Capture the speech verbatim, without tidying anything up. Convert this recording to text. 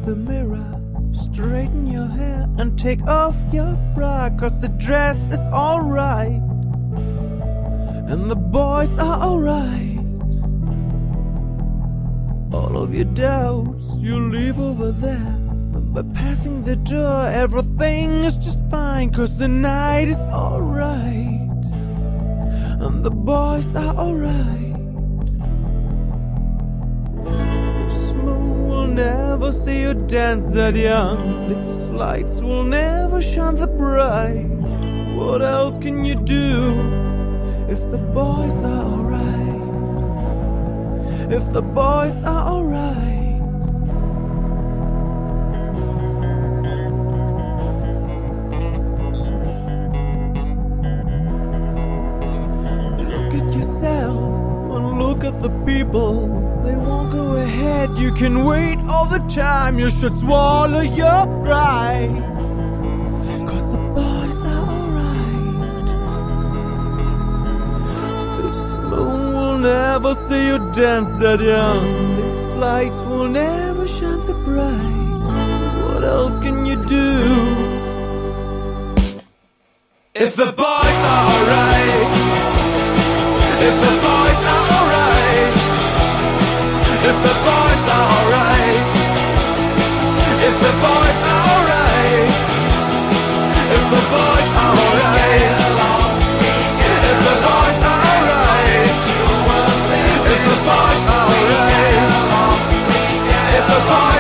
the mirror, straighten your hair and take off your bra, 'cause the dress is alright and the boys are alright. All of your doubts you leave over there, by passing the door everything is just fine, 'cause the night is alright and the boys are alright. This moon will never see you dance that young, these lights will never shine that bright. What else can you do if the boys are alright? If the boys are alright. Look at yourself and look at the people. They won't go ahead, you can wait all the time. You should swallow your pride, 'cause the boys are alright. This moon will never see you dance that young, these lights will never shine that bright. What else can you do if the boys are alright? If the boys are alright. If the boys are alright. If the boys are alright. If the boys are alright. If the boys are alright. If the boys are alright. If the boys